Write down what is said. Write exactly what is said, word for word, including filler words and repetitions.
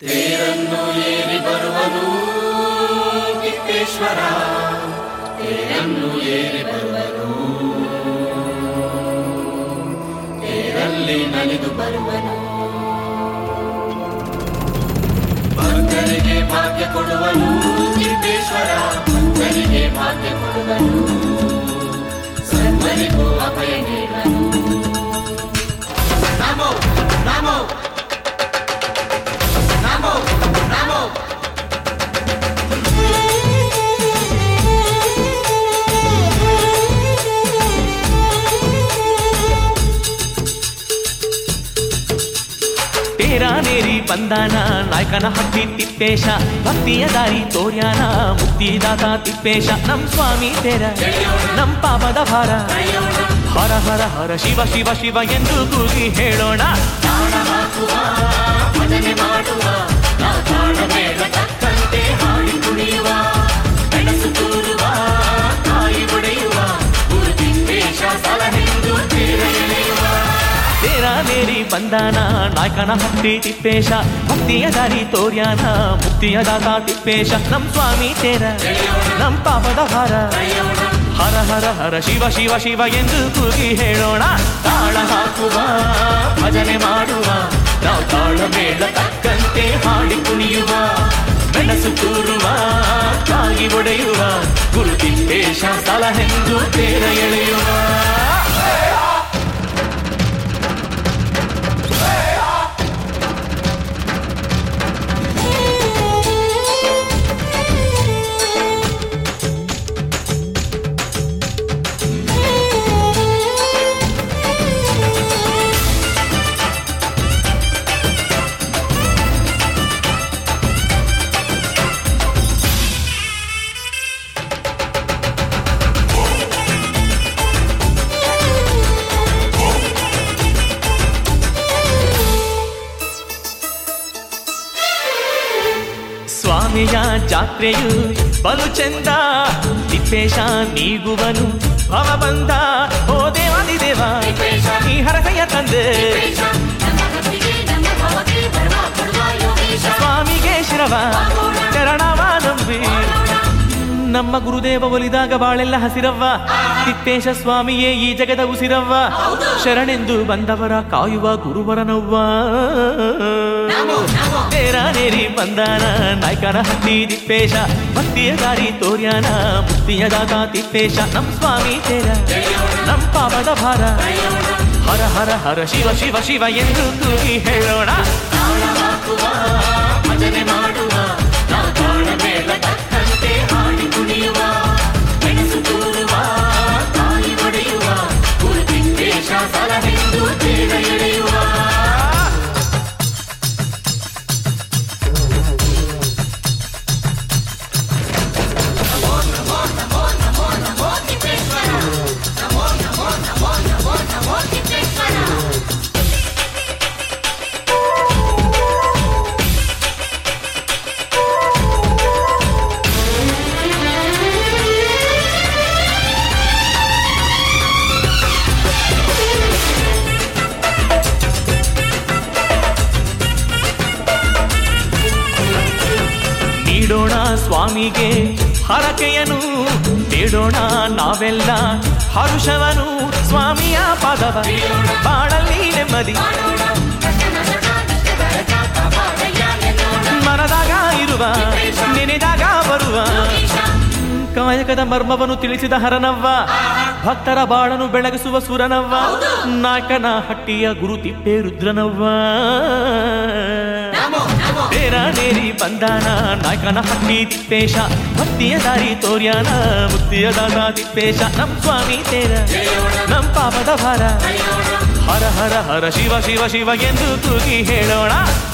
ತೇರನ್ನು ಏರಿ ಬರುವನು ತಿಪ್ಪೇಶ್ವರ, ತೇರನ್ನು ಏರಿ ಬರುವನು, ತೇರಲ್ಲಿ ನಲಿದು ಬರುವನು. ಭಕ್ತರಿಗೆ ಭಾಗ್ಯ ಕೊಡುವನು ತಿಪ್ಪೇಶ್ವರ, ಭಕ್ತರಿಗೆ ಭಾಗ್ಯ ಕೊಡುವನು, ಸರ್ವರಿಗೂ ಅಭಯ ನೀಡುವನು. ನಮೋ ನಮೋ ನಮೋ ನಮೋ. ತೇರಾನೇರಿ ಬಂದಾನ ನಾಯಕನ ಹಬ್ಬಿ ತಿಪ್ಪೇಶ, ಭಕ್ತಿಯ ದಾರಿ ತೋರ್ಯಾನ ಮುಕ್ತಿದಾತ ತಿಪ್ಪೇಶ. ನಮ್ ಸ್ವಾಮಿ ತೇರ ನಮ್ ಪಾಪದ ಭಾರ, ಹರ ಹರ ಹರ ಶಿವ ಶಿವ ಶಿವ ಎಂದು ಕೂಗಿ ಹೇಳೋಣ. ತಾಳ ಹಾಕುವ ಭಜನೆ ಮಾಡುವ, ನಾವು ತಾಳ ಮೇಳ ತಕ್ಕಂತೆ ಹಾಡಿ ಕುಣಿಯುವ, ಬೆಳಸು ತೂರುವ ಕಾಯಿ ಒಡೆಯುವ, ಗುರು ತಿಪ್ಪೇಶ ಸಲಹೆಂದು ತೇರ ಎಳೆಯುವ. ತೇರಾನೇರಿ ಬಂದಾನ ನಾಯಕನ ಹಬ್ಬಿ ತಿಪ್ಪೇಶ, ಭಕ್ತಿಯ ದಾರಿ ತೋರ್ಯಾನ ಮುಕ್ತಿಯ ದಾತ ತಿಪ್ಪೇಶ. ನಮ್ ಸ್ವಾಮಿ ತೇರ ನಮ್ ಪಾಪದ ಭಾರ, ಹರ ಹರ ಹರ ಶಿವ ಶಿವ ಶಿವ ಎಂದು ಕೂಗಿ ಹೇಳೋಣ. ತಾಳ ಹಾಕುವ ಭಜನೆ ಮಾಡುವ, ನಾವು ತಾಳ ಮೇಳ ತಕ್ಕಂತೆ ಹಾಡಿ ಕುಣಿಯುವ, ಮೆಣಸು ತೂರುವ ಕಾಗಿ ಒಡೆಯುವ, ಗುರು ತಿಪ್ಪೇಶ ಸಲಹೆಂದು ತೇರ ಎಳೆಯುವ. ಸ್ವಾಮಿಯ ಜಾತ್ರೆಯು ಬಲು ಚೆಂದ, ತಿಪ್ಪೇಶ ನೀಗುವನು ಭವ ಬಂದ. ಓ ದೇವಾದಿ ದೇವ ನೀ ಹರಸಯ್ಯ ತಂದೆ, ಸ್ವಾಮಿಗೆ ಶಿರವ ಚರಣವ ನಂಬಿ. ನಮ್ಮ ಗುರುದೇವ ಒಲಿದಾಗ ಬಾಳೆಲ್ಲ ಹಸಿರವ್ವ, ತಿಪ್ಪೇಶ ಸ್ವಾಮಿಯೇ ಈ ಜಗದ ಉಸಿರವ್ವ. ಶರಣೆಂದು ಬಂದವರ ಕಾಯುವ ಗುರುವರನವ್ವ. ತೇರಾನೇರಿ ಬಂದಾನ ನಾಯಕನ ಹತ್ತಿ ತಿಪ್ಪೇಶ, ಭಕ್ತಿಯ ದಾರಿ ತೋರ್ಯಾನ ಮುಕ್ತಿಯ ದಾತ ತಿಪ್ಪೇಶ. ನಮ್ ಸ್ವಾಮಿ ತೇರ ನಮ್ ಪಾಪದ ಭಾರ, ಹರ ಹರ ಹರ ಶಿವ ಶಿವ ಶಿವ ಎಂದು ಕೂಗಿ ಹೇಳೋಣ. ಭಜನೆ ಮಾಡುವ, ನಾವು ತಾಳ ಮೇಳ ತಕ್ಕಂತೆ ಹಾಡಿ ಕುಣಿಯುವ, ಮೆಣಸು ತೂರುವ ಕಾಯಿ ಒಡೆಯುವ, ಗುರು ತಿಪ್ಪೇಶ ಸಲಹೆಂದು ತೇರ ಎಳೆಯುವ. ನೀಡೋಣ ಸ್ವಾಮಿಗೆ ಹರಕೆಯನು, ಬೇಡೋಣ ನಾವೆಲ್ಲ ಹರುಷವನು. ಸ್ವಾಮಿಯ ಪಾದವ ಬಾಳಲ್ಲಿ ನೆಮ್ಮದಿ, ಮನದಾಗ ಇರುವ ನೆನೆದಾಗ ಬರುವ, ಕಾಯಕದ ಮರ್ಮವನ್ನು ತಿಳಿಸಿದ ಹರನವ್ವ, ಭಕ್ತರ ಬಾಳನು ಬೆಳಗಿಸುವ ಸುರನವ್ವ. ನಾಯಕನ ಹಟ್ಟಿಯ ಗುರು ತಿಪ್ಪೇ ರುದ್ರನವ್ವ. ತೇರಾನೇರಿ ಬಂದಾನ ನಾಯಕನ ಹಟ್ಟಿ ತಿಪ್ಪೇಶ, ಭಕ್ತಿಯ ದಾರಿ ತೋರ್ಯಾನ ಮುಕ್ತಿಯ ದಾತ ತಿಪ್ಪೇಶ. ನಮ್ ಸ್ವಾಮಿ ತೇರ ನಮ್ ಪಾಪದ ಭಾರ, ಹರ ಹರ ಹರ ಶಿವ ಶಿವ ಶಿವ ಎಂದು ಕೂಗಿ ಹೇಳೋಣ.